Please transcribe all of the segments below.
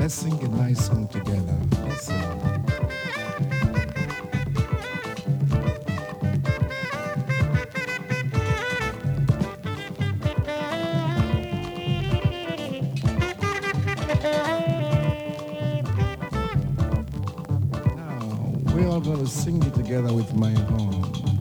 Let's sing a nice song together. Listen. We're all going to sing it together with my horn.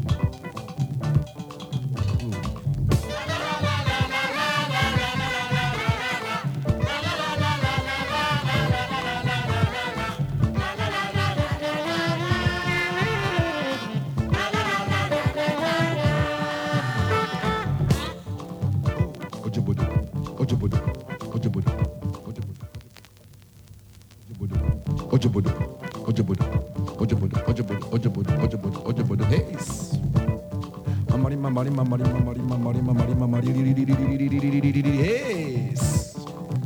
Yes.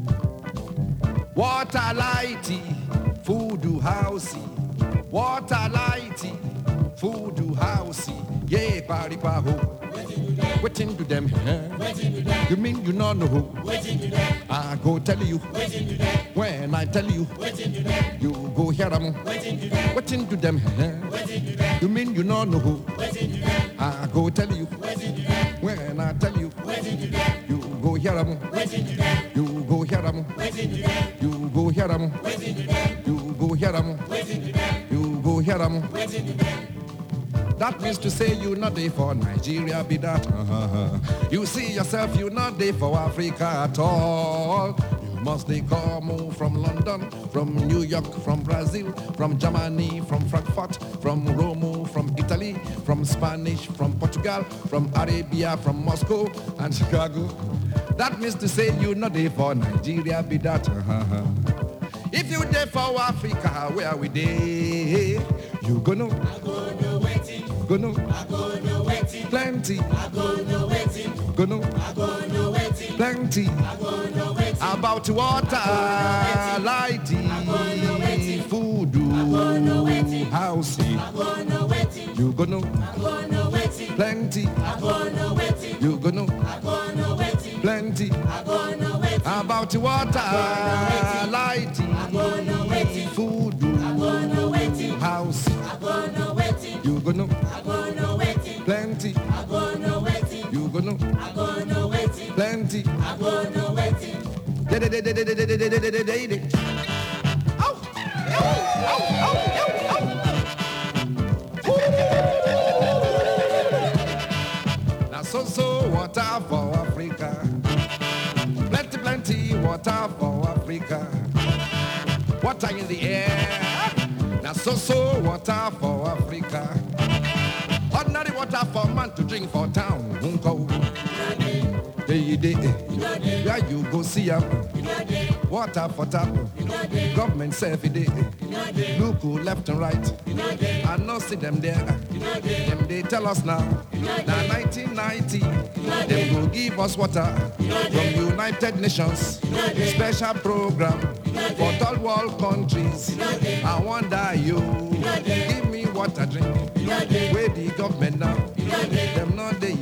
Water lighty, food housey. Water lighty, food housey. Yeah, party paho. Waiting to them. You mean you not know who? I go tell you. When I tell you, you go hear them. Waiting to them. You mean you not know who? I go tell you. When I tell you, you go hear them. You go hear them. You go hear them. You go hear them. You go hear them. That means to say you not there for Nigeria, be that. You see yourself, you not there for Africa at all. You must they come from London, from New York, from Brazil, from Germany, from Frankfurt, from Rome, from Italy, from Spanish, from Portugal, from Arabia, from Moscow and Chicago. That means to say you not there for Nigeria, be that. If you there for Africa, where we there? You gonna waiting. Gonna waiting. Plenty. Waiting. Gonna waiting. Plenty. Waiting. About water, lighting, food, housing. You gonna waiting. Plenty. You gonna waiting. Plenty. About water, lighting, food, house. You gonna plenty. You gonna plenty. Now so water for Africa. Plenty water for Africa. Water in the air. Now so water for Africa. Ordinary water for man to drink for town. Where you go see up. Water for tap. Government self it. Look who left and right. I not see them there. Them they tell us now. Now 1990. Them go give us water from United Nations. Special program for third world countries. I wonder you give me water drink. Where the government now? Them not they.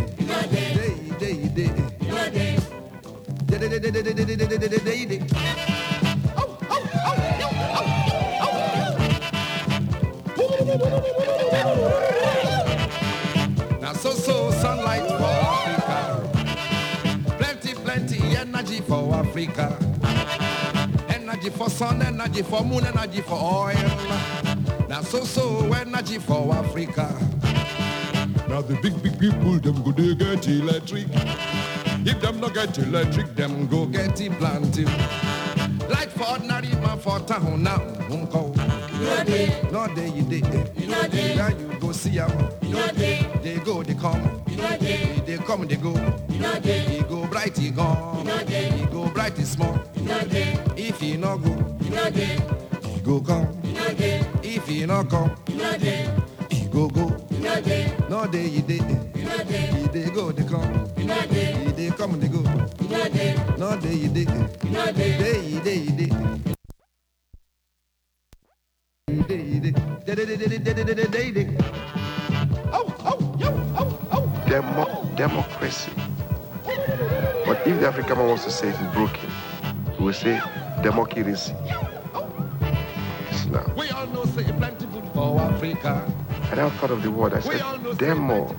Now so sunlight for Africa. Plenty energy for Africa. Energy for sun, energy for moon, energy for oil. Now so energy for Africa. Now the big people, them go they get electric. If them not get electric, them go get it planted. Like for ordinary man for town now, won't go. No day you day. Where you go see them. They go, they come. They come, they go. He go bright, he gone. He go bright, he small. If he not go, he go come. If he not come, he go. No day you day. They go, they come. They come, they go. No day you day. Day. Democracy. But if the African man wants to say it's broken, he will say democracy. Now. We all know say plenty food for Africa. I never thought of the word. I said demo.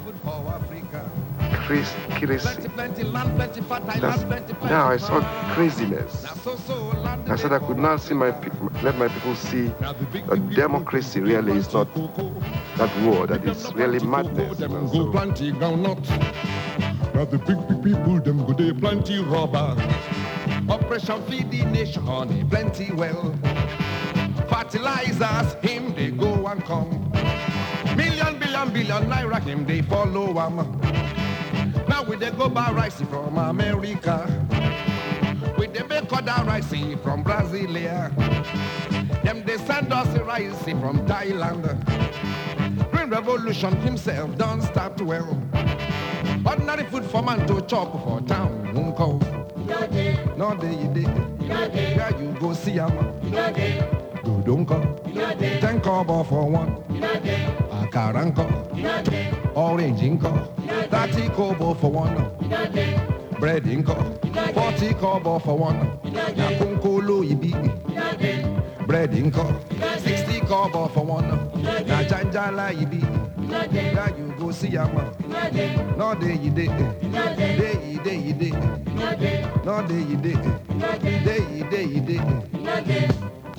Crazy. Plenty land, plenty fertile, plenty. Now I saw craziness. I said I could now see my people, let my people see that democracy really is not that word, that it's really madness. Go plenty groundnut. Now the big people them go they plenty rubber. Operation feed the nation, honey, plenty well. Fertilizers, him they go and come. Million, billion naira, him they follow him. Now we they go buy rice from America. We they make other rice from Brasilia. Them they send us rice from Thailand. Green Revolution himself don't start well. Ordinary food for man to chop for town won't go. No day you did. Where you go see him. Go don't come. 10 kobo for one. Akaranko. Orange inko. 30 kobo for one. Bread inko. 40 kobo for one. Na kunkolo ibi. Bread inko. 60 kobo for one. Na janjala ibi. Where you go see him. No day you did. Day you did. No day you did. Day you did.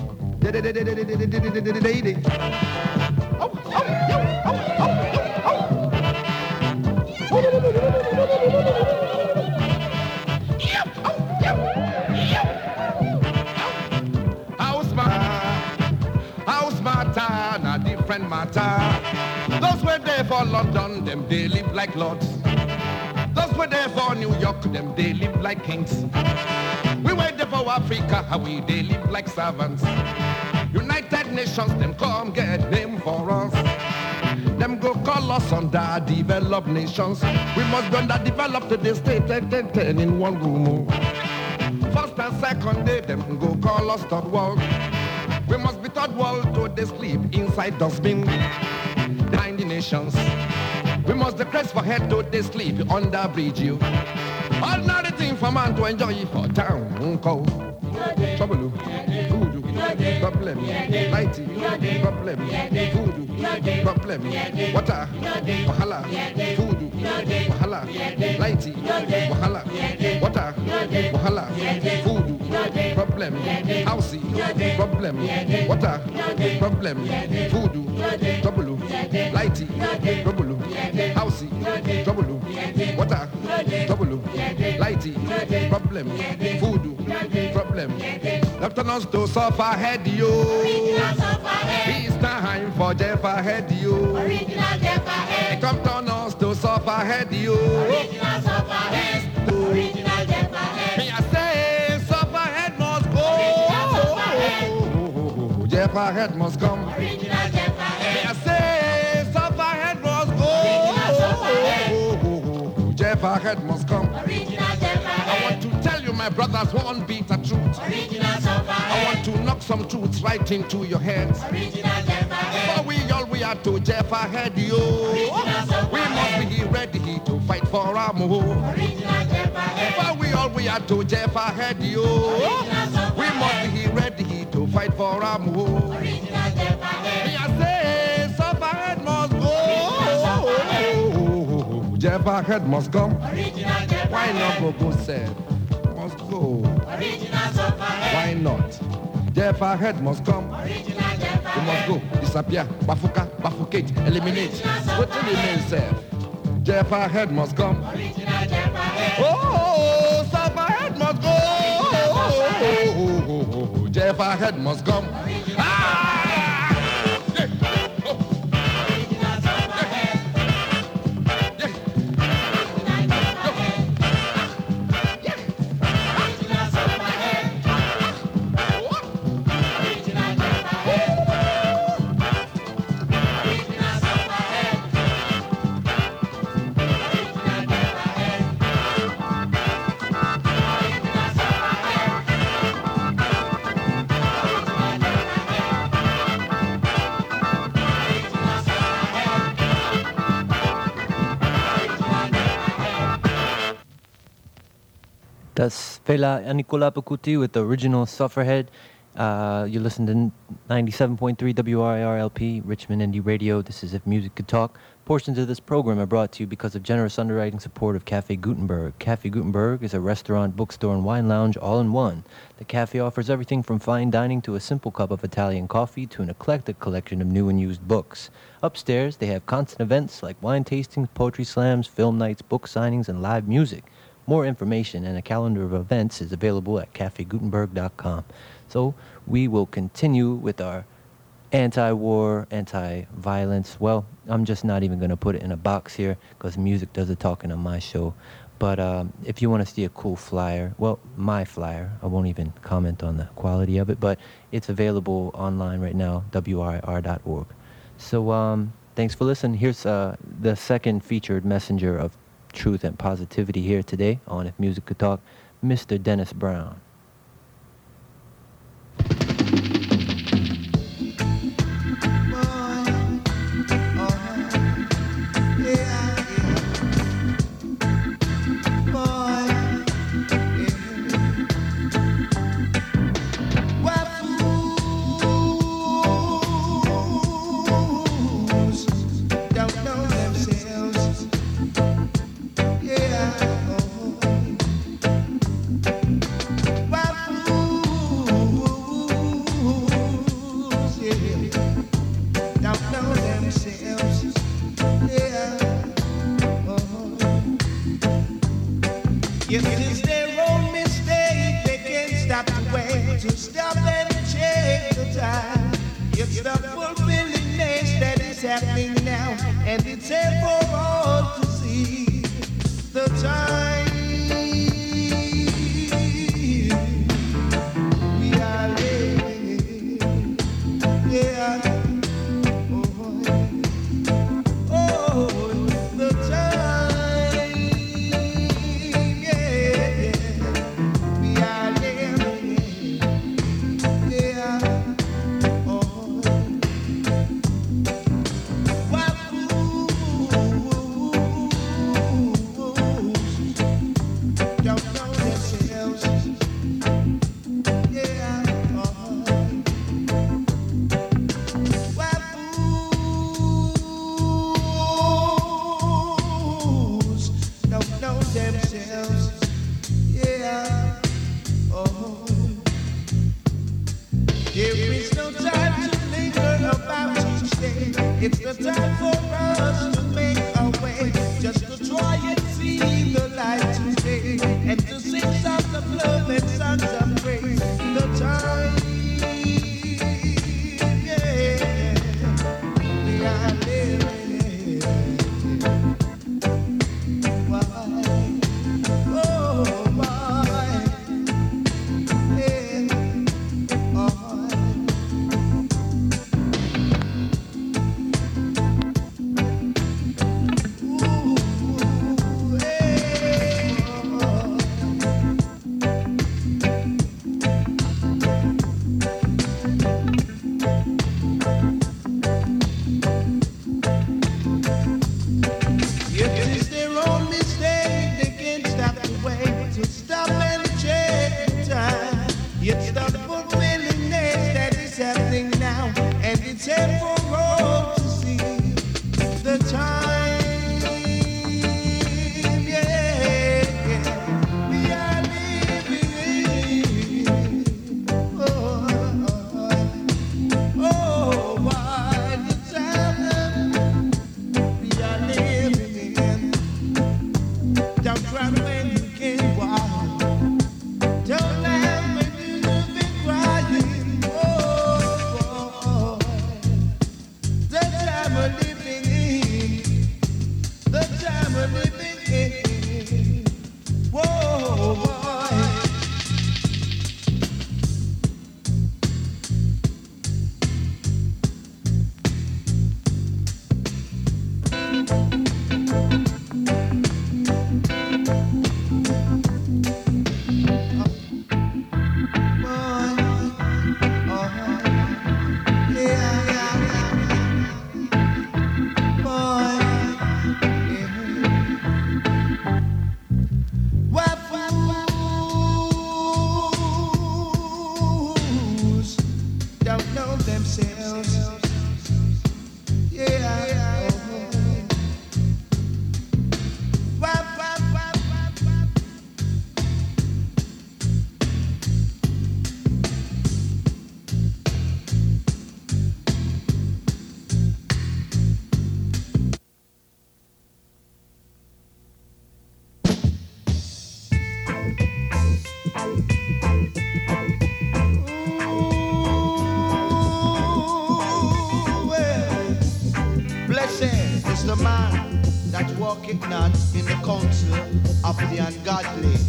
House matter, na different matter. Those were there for London, them they live like lords. Those were there for New York, them they live like kings. We were there for Africa, how we they live like servants. United Nations, them come get name for us. Them go call us underdeveloped nations. We must be underdeveloped to the state 10 in one room. First and second day, them go call us third world. We must be third world to the sleep inside dustbin. Behind the nations. We must decrease for head to the sleep under bridge you. Ordinary thing for man to enjoy for town. Trouble, voodoo, problem, lighty, problem, voodoo, problem, water, wahala, voodoo, wahala, lighty, wahala, water, wahala, voodoo, problem, housey, problem, water, problem, voodoo, trouble, lighty, trouble, housey, trouble, water, trouble, lighty, problem, voodoo, problem. Left on us to suffer head you. It's time for Jeff ahead you. Original Jeff ahead. Come on us to suffer head you. Original suffer head. Original Jeff ahead. Me I say suffer head must go. Jeff ahead must come. Original Jeff ahead. Me I say suffer head must go. Jeff ahead must come. Original Jeff ahead. I want to tell you, my brothers, one beat of truth. Original suffer I want to knock some truths right into your heads. Original Jeff ahead. For we are to Jeff ahead, yo. We must be ready to fight for our more. Original Jeff ahead. For we are to Jeff ahead, yo. We must be ready to fight for our more. Original Jeff ahead. Me I say, suffer head must go. Jeff ahead must come. Original Jeff Why not go said? Must go. Original suffer head. Why not? Jeff ahead must come. Original Jeff We must ahead. go, disappear, bifurcate, eliminate. What do you mean, sir? Jeff ahead must come. Original Jeff ahead. Oh, suffer head must go. Jeff ahead must come. Ah! Yeah. Oh. Original suffer head. Yeah. Original suffer head. What? Original Jeff ahead. Original suffer head. Original Jeff ahead. Original suffer head. Original Jeff That's Fela Anikula Pakuti with the original Sufferhead. You listen to 97.3 WIRLP, Richmond Indie Radio. This is If Music Could Talk. Portions of this program are brought to you because of generous underwriting support of Cafe Gutenberg. Cafe Gutenberg is a restaurant, bookstore, and wine lounge all in one. The cafe offers everything from fine dining to a simple cup of Italian coffee to an eclectic collection of new and used books. Upstairs, they have constant events like wine tastings, poetry slams, film nights, book signings, and live music. More information and a calendar of events is available at cafegutenberg.com. So we will continue with our anti-war, anti-violence. Well, I'm just not even going to put it in a box here because music does the talking on my show. But if you want to see a cool flyer, well, my flyer, I won't even comment on the quality of it, but it's available online right now, WIR.org. So thanks for listening. Here's the second featured messenger of truth and positivity here today on If Music Could Talk, Mr. Dennis Brown. Don't run when you can walk. man that walketh not in the counsel of the ungodly.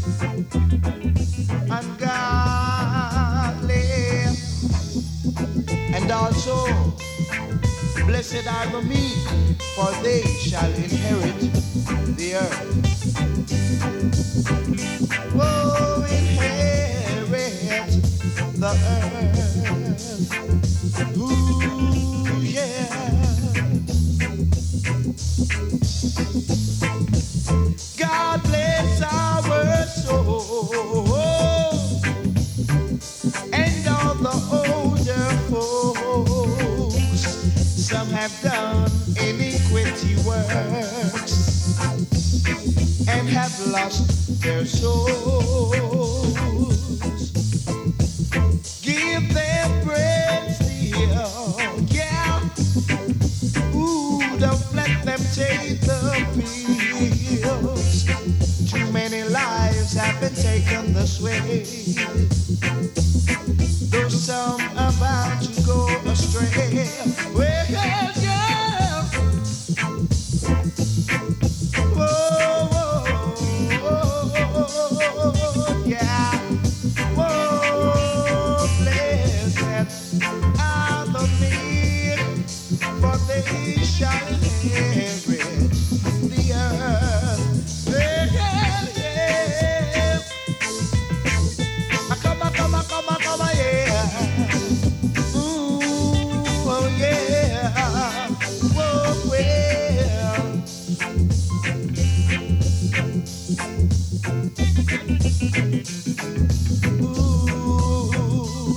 Ungodly. And also, blessed are the meek, for they shall inherit the earth. Oh, inherit the earth. Ooh, yeah. God bless our soul and all the older folks. Some have done iniquity works and have lost their souls. Give them bread still, yeah. Ooh, don't let them take the pills. Too many lives have been taken this way. Though some are about to go astray. Well, yeah. Whoa, yeah. Whoa, blessed are the meek, for they shall inherit the earth. Yeah. Come on, yeah. Ooh, oh yeah. Whoa, well. Ooh.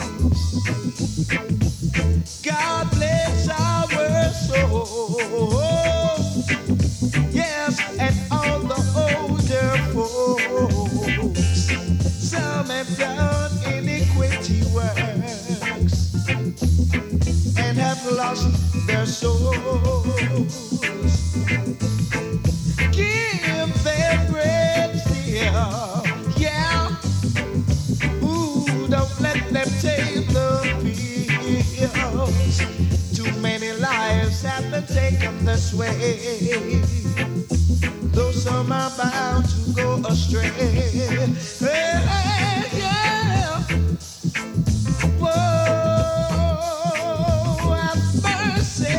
God bless our soul. Yes, and all the older folks. Some have done iniquity works and have lost their souls. Give them bread still, yeah. Ooh, don't let them take the pills. Too many lives have been taken this way. Though some are bound to go astray. Hey, yeah. Whoa, have mercy.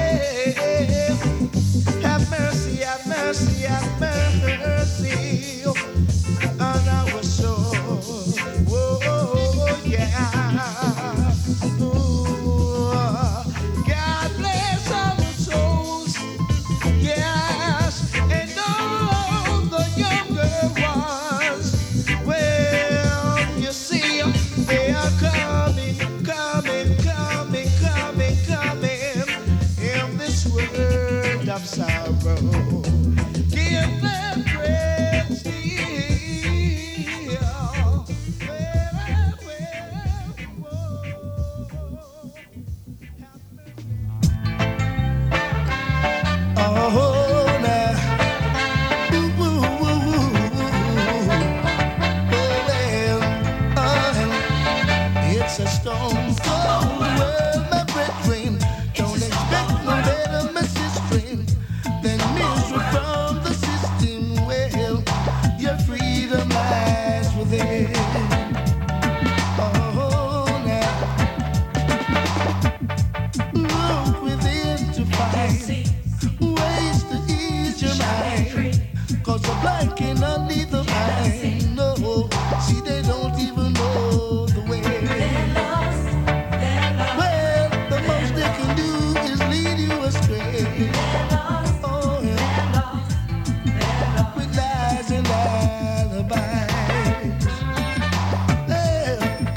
Have mercy, have mercy, have mercy on our soul. Whoa, yeah. Ooh, God bless our souls. Yes, and all the younger ones. Well, you see, they are coming in this world of sorrow. Give them bread still. Oh, now. Ooh, ooh, ooh, ooh. It's a stone cold world, my brethren. Don't expect no better, my sister, than misery from the system. Well, your freedom lies within. Oh, now. Look within to find ways to ease your mind. 'Cause the blind cannot lead the blind. No, see, they don't even know the way. Well, the most they can do is lead you astray. Oh, yeah. With lies and alibis. Yeah.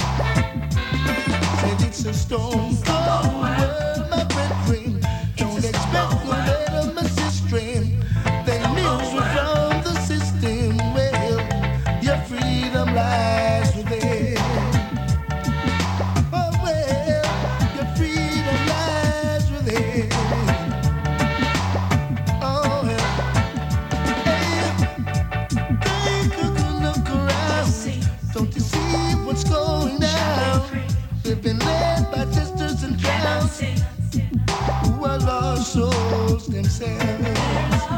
Said it's a stone cold world, my brethren. Don't expect no better, my sister, than misery from the system. Well, your freedom lies within. Oh, well, your freedom lies within. Oh, yeah. Hey, take a good look around. Don't you see what's going down? We've been led by jesters and clowns who are lost souls themselves.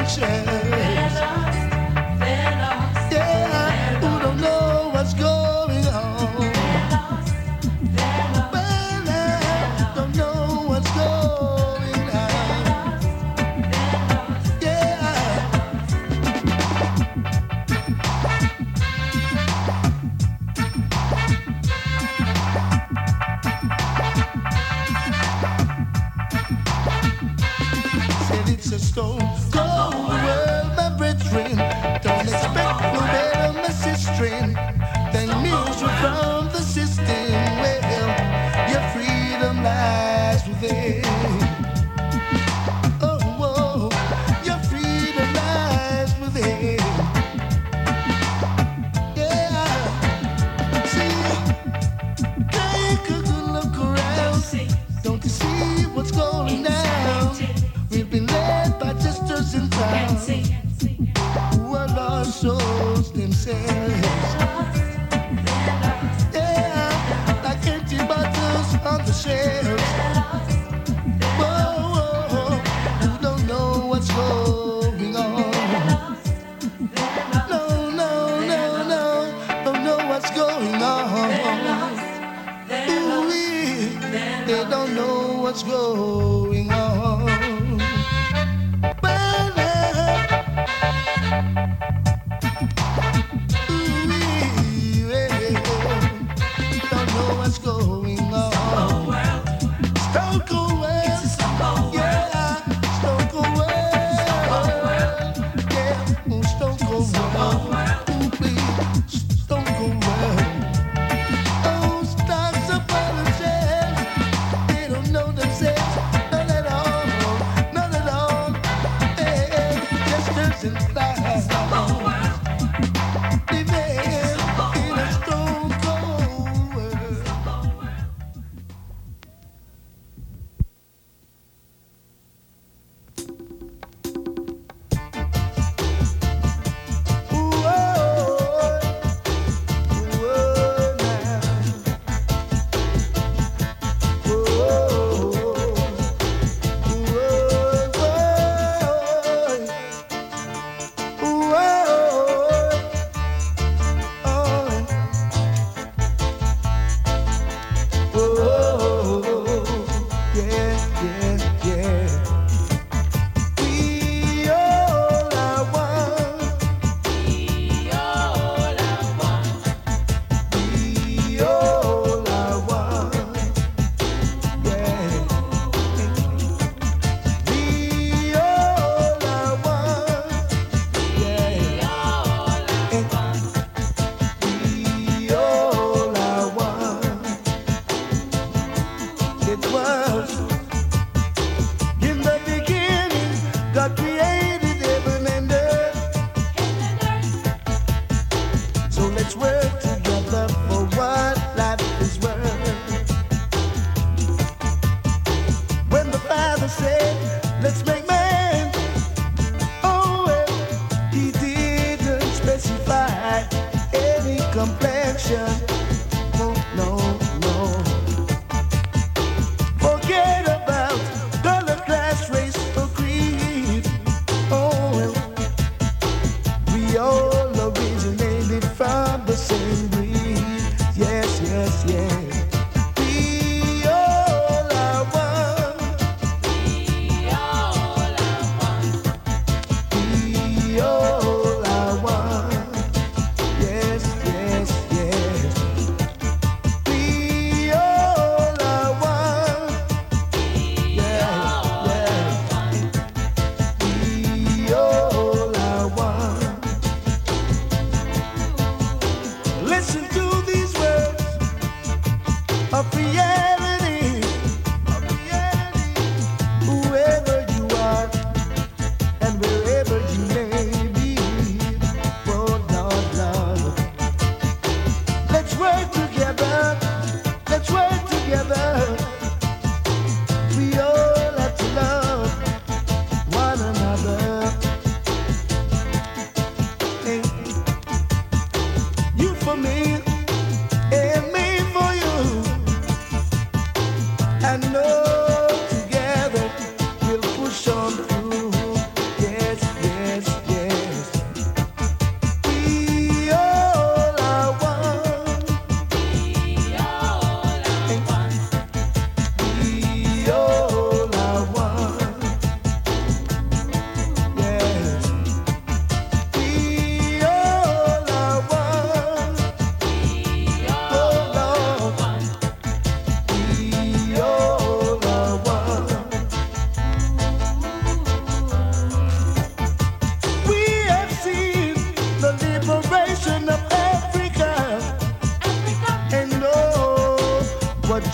all I want. Yes, yes, yes.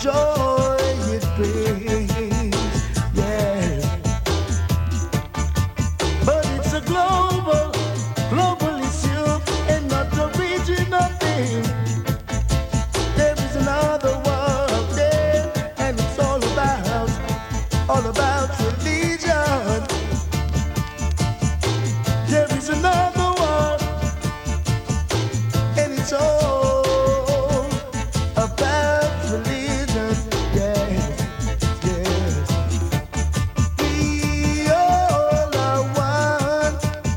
joy it brings. Yes, but it's a global issue and not a regional thing. There is another world there, and it's all about religion. There is another world, and it's all about religion. Yes, yes. We all are one.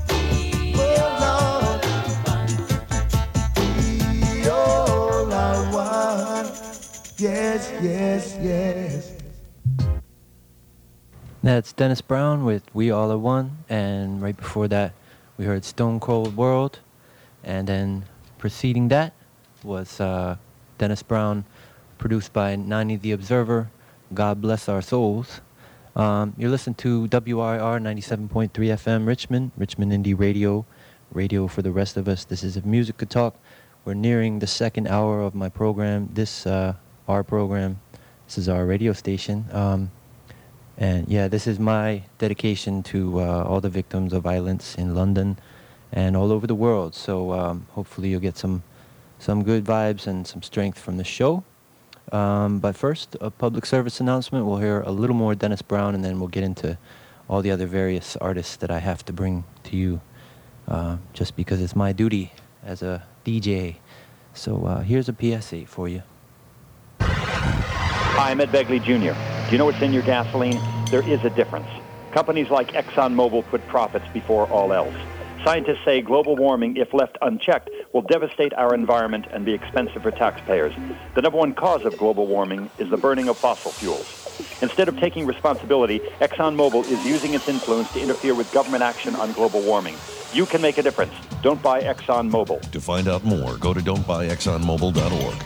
Oh Lord, we all are one. Yes, yes, yes. That's Dennis Brown with We All Are One, and right before that we heard Stone Cold World, and then preceding that was Dennis Brown, produced by Nani the Observer, God Bless Our Souls. You're listening to WIR 97.3 FM Richmond Indie Radio, radio for the rest of us. This is If Music Could Talk. We're nearing the second hour of my program. Our program, this is our radio station. And yeah, this is my dedication to all the victims of violence in London and all over the world. So hopefully you'll get some good vibes and some strength from the show. But first, a public service announcement. We'll hear a little more Dennis Brown, and then we'll get into all the other various artists that I have to bring to you, just because it's my duty as a DJ. So here's a PSA for you. Hi, I'm Ed Begley Jr. Do you know what's in your gasoline? There is a difference. Companies like ExxonMobil put profits before all else. Scientists say global warming, if left unchecked, will devastate our environment and be expensive for taxpayers. The number one cause of global warming is the burning of fossil fuels. Instead of taking responsibility, ExxonMobil is using its influence to interfere with government action on global warming. You can make a difference. Don't buy ExxonMobil. To find out more, go to don'tbuyexxonmobil.org.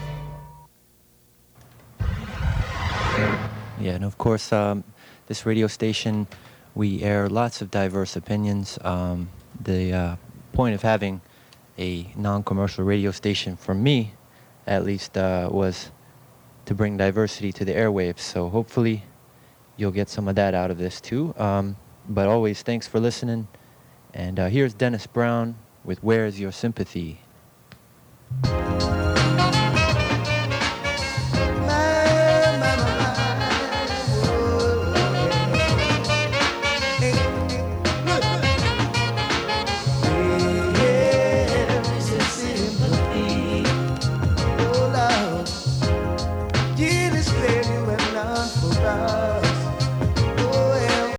Yeah, and of course, this radio station, we air lots of diverse opinions. The point of having a non-commercial radio station, for me, at least, was to bring diversity to the airwaves. So hopefully you'll get some of that out of this too. But always, thanks for listening. And here's Dennis Brown with Where's Your Sympathy?